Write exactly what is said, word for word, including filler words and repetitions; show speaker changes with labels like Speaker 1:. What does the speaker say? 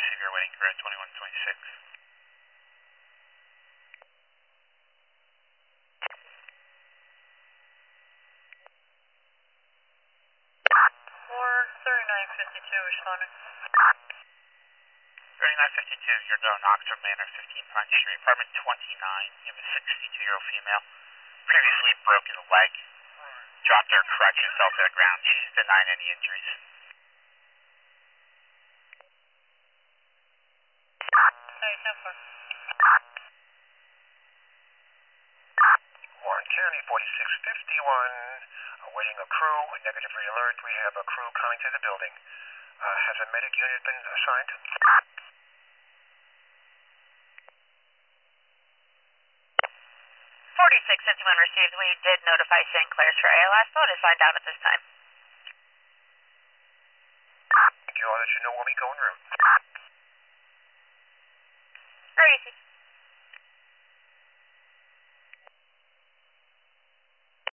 Speaker 1: receive your waiting for twenty-one twenty-six.
Speaker 2: four thirty-nine fifty-two, responding.
Speaker 1: thirty-nine fifty-two, you're going Oxford Manor, fifteen Pine Street, apartment twenty-nine. You have a sixty-two-year-old female, previously broken a leg, dropped her crutch and fell to the ground. She's denying any injuries.
Speaker 2: Hey, ten four.
Speaker 3: Warren County, forty-six fifty-one, awaiting a crew, negative alert. We have a crew coming to the building. Uh, has a medic unit been assigned?
Speaker 4: forty-six fifty-one received. We did notify Saint Clair's for A L S. No one is signed out at this time.
Speaker 3: Thank you. I'll let you know when we go en route.
Speaker 4: Very easy.